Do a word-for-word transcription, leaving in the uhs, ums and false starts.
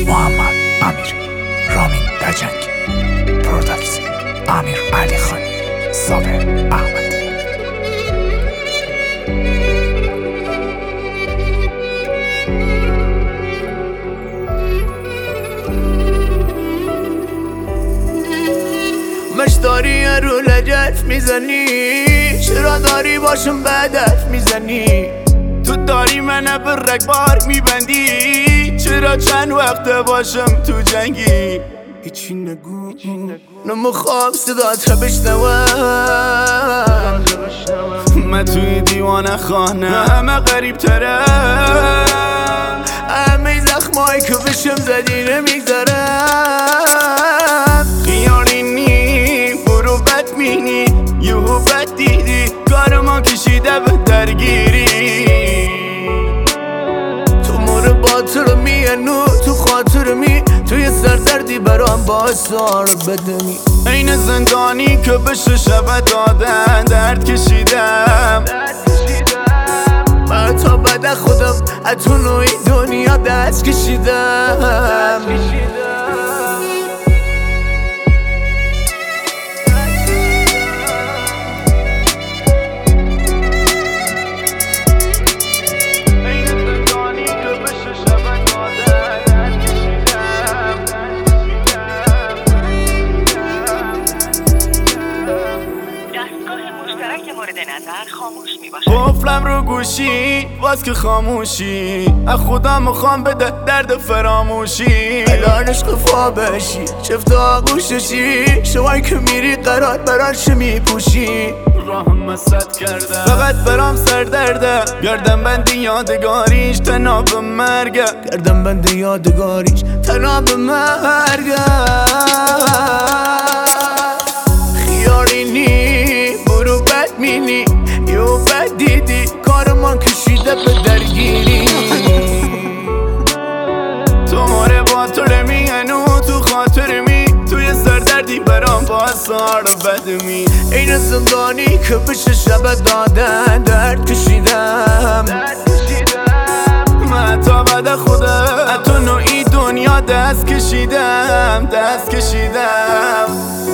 محمد امیری، رامین دجنگی، پروداکت امیر علی خانی، صابر احمد. مش داری رو لجت میزنی، چرا داری باشم بدت میزنی؟ تو داری منو به رگبار میبندی، چرا چند وقت باشم تو جنگی؟ هیچی نگو نمیخوام صدات بشنوم، من توی دیوانه خانه همه غریب ترم، همه زخمایی که بشم زدی نمیگذارم. خیالی نی برو بد مینی، یهو بد دیدی کار ما کشیده به درگیری. تو مور باطر می انو تو خاطر می، توی سردردی برام باعث آر بدمی. این زندانی که بشه شب دادن درد کشیدم، من تا بعد خودم اتو نوعی دنیا دست کشیدم. قفلم رو گوشی باز که خاموشی، از خدا میخوام بده درد فراموشی. الان عشق فا بشی چفت آغوششی، شوایی که میری قرار براش میپوشی. راهم مسد کرده فقط برام سر درده، گردم بندی یادگاریش تناب مرگه، گردم بندی یادگاریش تناب مرگه. خیالی نی برو بد مینی، یو بد دیدی کار من کشیده به درگیری. تو ماره با تو رمیانو تو خاطر می، توی سردردی برام با سار بدمی. این زندانی که بشه شب دادن درد کشیدم، من تا بعد خودم تو نوعی دنیا دست کشیدم دست کشیدم.